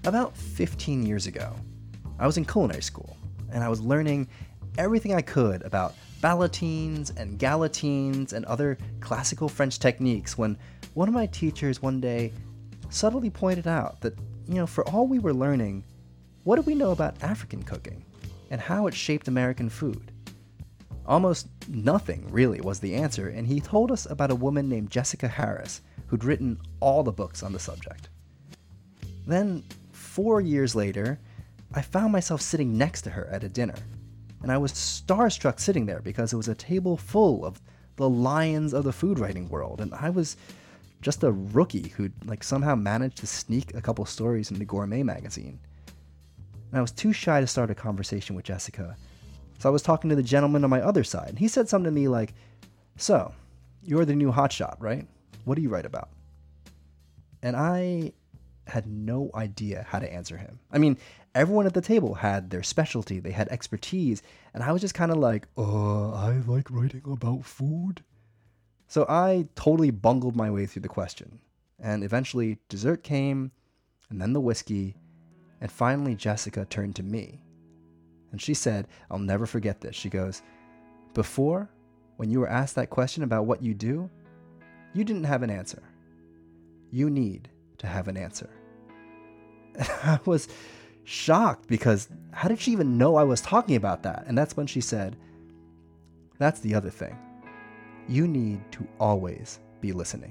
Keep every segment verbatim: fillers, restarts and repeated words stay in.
About fifteen years ago, I was in culinary school, and I was learning everything I could about ballotines and galantines and other classical French techniques when one of my teachers one day subtly pointed out that, you know, for all we were learning, what do we know about African cooking and how it shaped American food? Almost nothing, really, was the answer, and he told us about a woman named Jessica Harris who'd written all the books on the subject. Then, four years later, I found myself sitting next to her at a dinner, and I was starstruck sitting there because it was a table full of the lions of the food writing world, and I was just a rookie who'd like somehow managed to sneak a couple stories into Gourmet magazine. And I was too shy to start a conversation with Jessica, so I was talking to the gentleman on my other side, and he said something to me like, "So, you're the new hotshot, right? What do you write about?" And I had no idea how to answer him. I mean, everyone at the table had their specialty, they had expertise, and I was just kind of like, uh, I like writing about food. So I totally bungled my way through the question, and eventually dessert came, and then the whiskey, and finally Jessica turned to me. And she said, I'll never forget this. She goes, "Before, when you were asked that question about what you do, you didn't have an answer. You need to have an answer." And I was shocked because how did she even know I was talking about that? And that's when she said, "That's the other thing. You need to always be listening."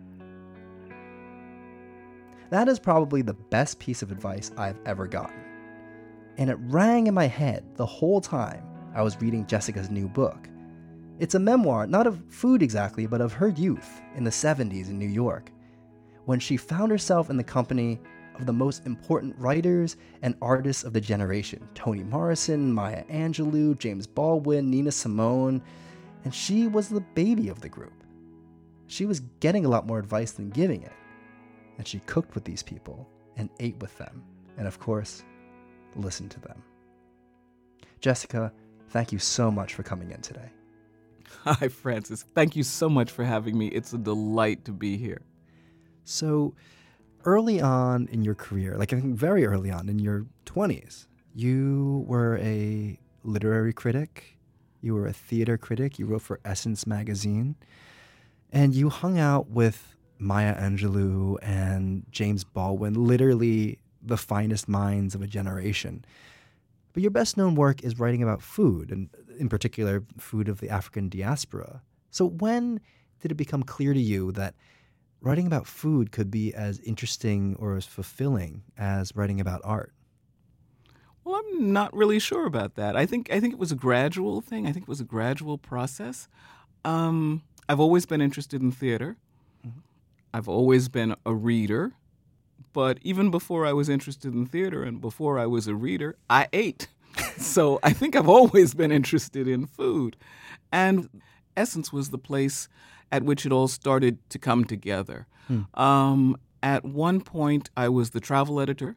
That is probably the best piece of advice I've ever gotten. And it rang in my head the whole time I was reading Jessica's new book. It's a memoir, not of food exactly, but of her youth in the seventies in New York, when she found herself in the company of the most important writers and artists of the generation: Toni Morrison, Maya Angelou, James Baldwin, Nina Simone, and she was the baby of the group. She was getting a lot more advice than giving it, and she cooked with these people and ate with them, and of course, listened to them. Jessica, thank you so much for coming in today. Hi, Francis. Thank you so much for having me. It's a delight to be here. So, early on in your career, like I think very early on in your twenties, you were a literary critic, you were a theater critic, you wrote for Essence magazine, and you hung out with Maya Angelou and James Baldwin, literally the finest minds of a generation. But your best known work is writing about food, and in particular, food of the African diaspora. So when did it become clear to you that writing about food could be as interesting or as fulfilling as writing about art? Well, I'm not really sure about that. I think I think it was a gradual thing. I think it was a gradual process. Um, I've always been interested in theater. Mm-hmm. I've always been a reader. But even before I was interested in theater and before I was a reader, I ate. So I think I've always been interested in food. And Essence was the place at which it all started to come together. Hmm. Um, at one point, I was the travel editor,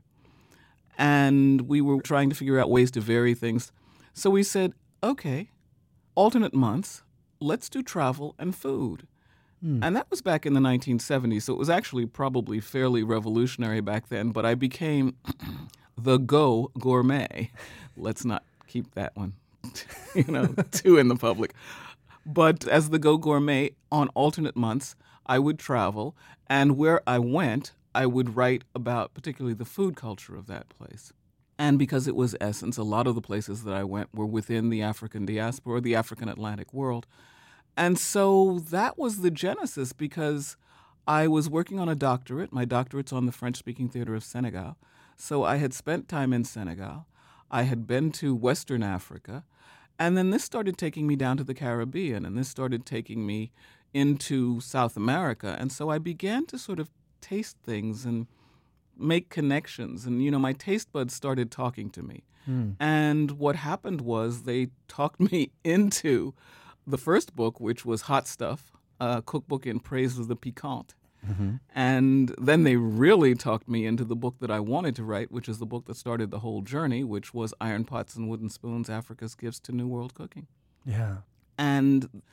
and we were trying to figure out ways to vary things. So we said, okay, alternate months, let's do travel and food. Hmm. And that was back in the nineteen seventies, so it was actually probably fairly revolutionary back then, but I became the Go Gourmet. Let's not keep that one, you know, too in the public. But as the Go Gourmet, on alternate months, I would travel, and where I went, I would write about particularly the food culture of that place. And because it was Essence, a lot of the places that I went were within the African diaspora, or the African Atlantic world. And so that was the genesis, because I was working on a doctorate. My doctorate's on the French-speaking theater of Senegal. So I had spent time in Senegal. I had been to Western Africa. And then this started taking me down to the Caribbean, and this started taking me into South America. And so I began to sort of taste things and make connections. And, you know, my taste buds started talking to me. Mm. And what happened was they talked me into the first book, which was Hot Stuff, a cookbook in praise of the piquant. Mm-hmm. And then they really talked me into the book that I wanted to write, which is the book that started the whole journey, which was Iron Pots and Wooden Spoons, Africa's Gifts to New World Cooking. Yeah. And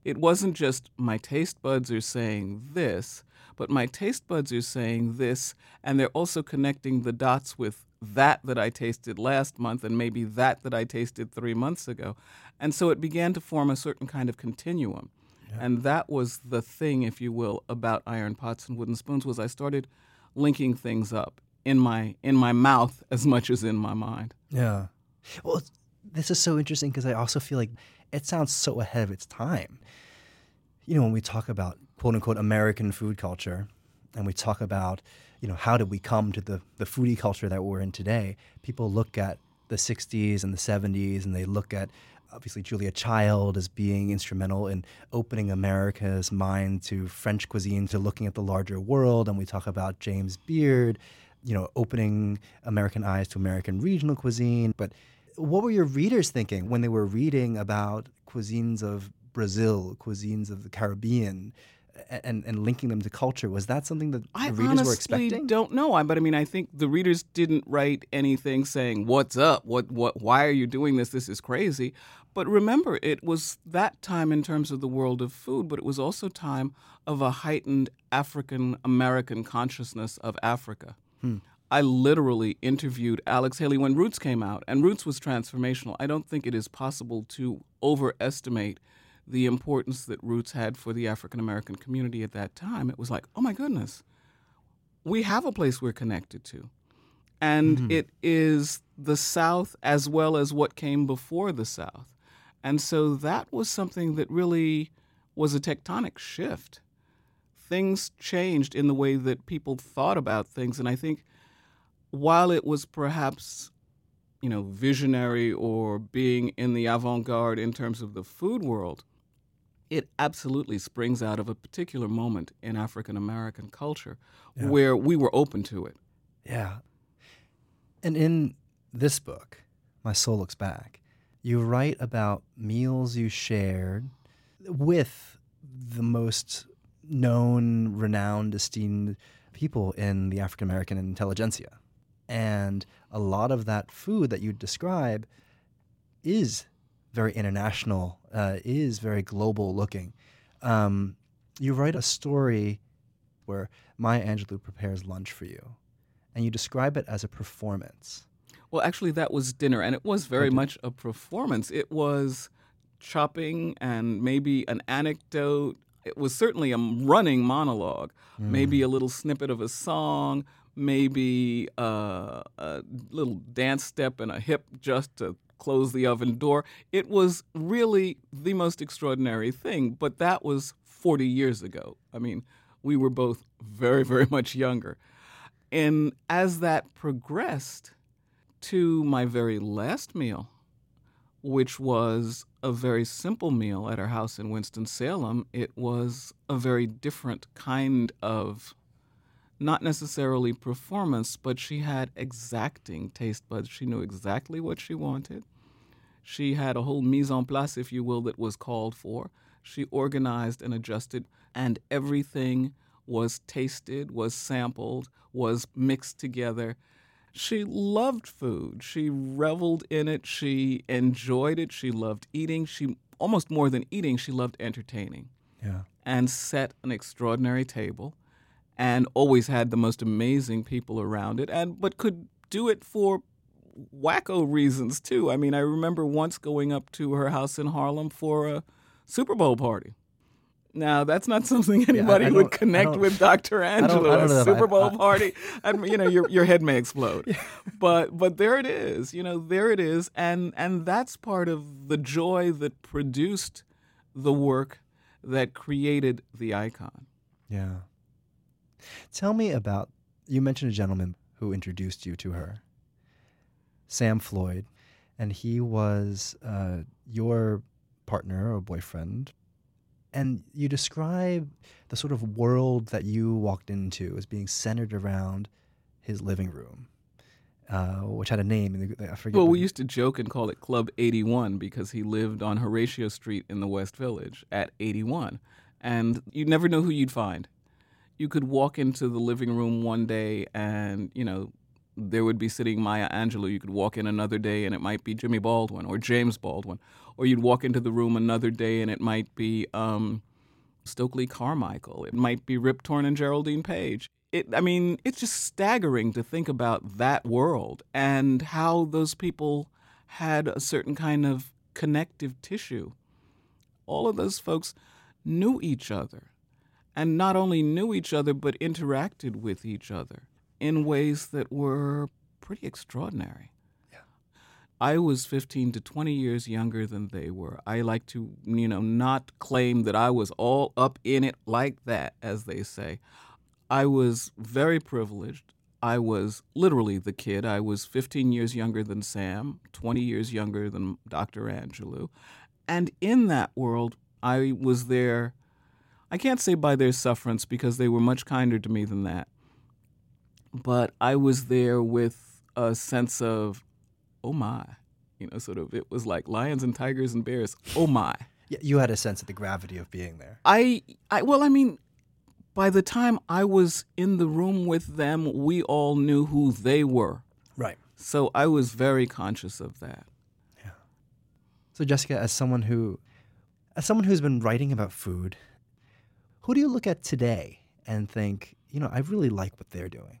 it wasn't just my taste buds are saying this, but my taste buds are saying this, and they're also connecting the dots with that that I tasted last month and maybe that that I tasted three months ago. And so it began to form a certain kind of continuum. Yeah. And that was the thing, if you will, about Iron Pots and Wooden Spoons, was I started linking things up in my in my mouth as much as in my mind. Yeah. Well, this is so interesting because I also feel like it sounds so ahead of its time. You know, when we talk about quote-unquote American food culture, and we talk about, you know, how did we come to the, the foodie culture that we're in today, people look at the sixties and the seventies, and they look at, obviously, Julia Child as being instrumental in opening America's mind to French cuisine, to looking at the larger world, and we talk about James Beard, you know, opening American eyes to American regional cuisine. But what were your readers thinking when they were reading about cuisines of Brazil, cuisines of the Caribbean, and, and linking them to culture? Was that something that the I readers were expecting? I honestly don't know. I, but I mean, I think the readers didn't write anything saying, "What's up? What? What? Why are you doing this? This is crazy." But remember, it was that time in terms of the world of food, but it was also time of a heightened African American consciousness of Africa. Hmm. I literally interviewed Alex Haley when Roots came out, and Roots was transformational. I don't think it is possible to overestimate the importance that Roots had for the African American community at that time. It was like, oh my goodness, we have a place we're connected to. And mm-hmm. it is the South as well as what came before the South. And so that was something that really was a tectonic shift. Things changed in the way that people thought about things. And I think while it was perhaps, you know, visionary or being in the avant-garde in terms of the food world, it absolutely springs out of a particular moment in African American culture yeah. where we were open to it. Yeah. And in this book, My Soul Looks Back, you write about meals you shared with the most known, renowned, esteemed people in the African American intelligentsia. And a lot of that food that you describe is very international, uh, is very global looking. Um, you write a story where Maya Angelou prepares lunch for you, and you describe it as a performance. Well, actually, that was dinner, and it was very much a performance. It was chopping and maybe an anecdote. It was certainly a running monologue, mm. maybe a little snippet of a song, maybe uh, a little dance step and a hip just to close the oven door. It was really the most extraordinary thing, but that was forty years ago. I mean, we were both very, very much younger. And as that progressed to my very last meal, which was a very simple meal at our house in Winston-Salem, it was a very different kind of, not necessarily performance, but she had exacting taste buds. She knew exactly what she wanted. She had a whole mise en place, if you will, that was called for. She organized and adjusted, and everything was tasted, was sampled, was mixed together. She loved food. She reveled in it. She enjoyed it. She loved eating. She, almost more than eating, she loved entertaining. Yeah. And set an extraordinary table, and always had the most amazing people around it, and but could do it for wacko reasons too. I mean, I remember once going up to her house in Harlem for a Super Bowl party. Now, that's not something anybody yeah, I, I would connect with Doctor Angelou, a Super Bowl I, I, party. And, you know, your your head may explode. Yeah. But but there it is. You know, there it is. And and that's part of the joy that produced the work that created the icon. Yeah. Tell me about, you mentioned a gentleman who introduced you to her, Sam Floyd, and he was uh, your partner or boyfriend. And you describe the sort of world that you walked into as being centered around his living room, uh, which had a name. I forget. Well, we used to joke and call it Club eighty-one because he lived on Horatio Street in the West Village at eighty-one. And you never know who you'd find. You could walk into the living room one day and, you know, there would be sitting Maya Angelou. You could walk in another day and it might be Jimmy Baldwin or James Baldwin. Or you'd walk into the room another day and it might be um, Stokely Carmichael. It might be Rip Torn and Geraldine Page. It, I mean, it's just staggering to think about that world and how those people had a certain kind of connective tissue. All of those folks knew each other, and not only knew each other, but interacted with each other in ways that were pretty extraordinary. Yeah. I was fifteen to twenty years younger than they were. I like to, you know, not claim that I was all up in it like that, as they say. I was very privileged. I was literally the kid. I was fifteen years younger than Sam, twenty years younger than Doctor Angelou. And in that world, I was there, I can't say by their sufferance because they were much kinder to me than that, but I was there with a sense of, oh my, you know, sort of, it was like lions and tigers and bears, oh my. Yeah, you had a sense of the gravity of being there. I, I well, I mean, by the time I was in the room with them, we all knew who they were. Right. So I was very conscious of that. Yeah. So Jessica, as someone who, as someone who's been writing about food, who do you look at today and think, you know, I really like what they're doing?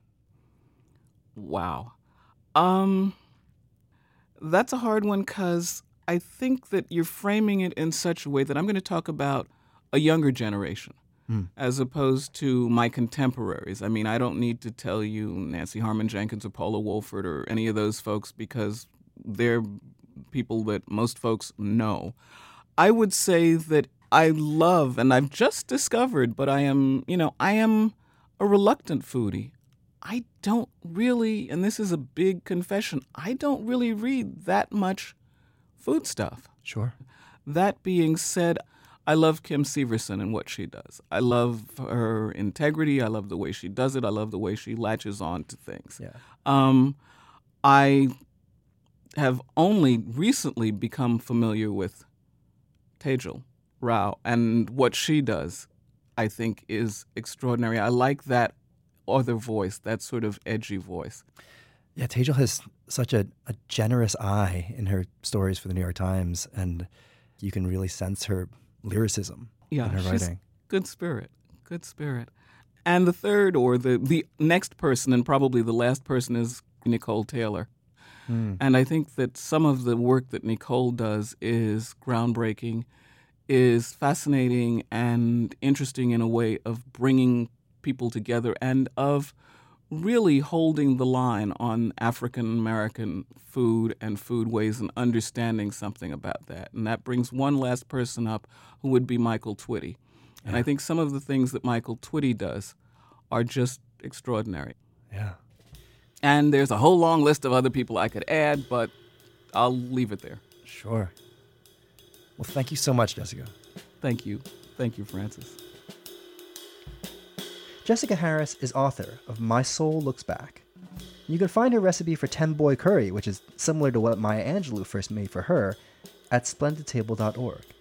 Wow. Um, that's a hard one because I think that you're framing it in such a way that I'm going to talk about a younger generation. Mm. As opposed to my contemporaries. I mean, I don't need to tell you Nancy Harmon Jenkins or Paula Wolford or any of those folks because they're people that most folks know. I would say that I love, and I've just discovered, but I am, you know, I am a reluctant foodie. I don't really, and this is a big confession, I don't really read that much food stuff. Sure. That being said, I love Kim Severson and what she does. I love her integrity. I love the way she does it. I love the way she latches on to things. Yeah. Um, I have only recently become familiar with Tejal Rao, and what she does, I think, is extraordinary. I like that other voice, that sort of edgy voice. Yeah, Tejal has such a, a generous eye in her stories for the New York Times, and you can really sense her lyricism yeah, in her she's writing. Good spirit, good spirit. And the third, or the, the next person, and probably the last person, is Nicole Taylor. Mm. And I think that some of the work that Nicole does is groundbreaking, is fascinating and interesting in a way of bringing people together and of really holding the line on African-American food and foodways and understanding something about that. And that brings one last person up who would be Michael Twitty. Yeah. And I think some of the things that Michael Twitty does are just extraordinary. Yeah. And there's a whole long list of other people I could add, but I'll leave it there. Sure. Well, thank you so much, Jessica. Thank you. Thank you, Francis. Jessica Harris is author of My Soul Looks Back. You can find her recipe for ten boy curry, which is similar to what Maya Angelou first made for her, at splendid table dot org.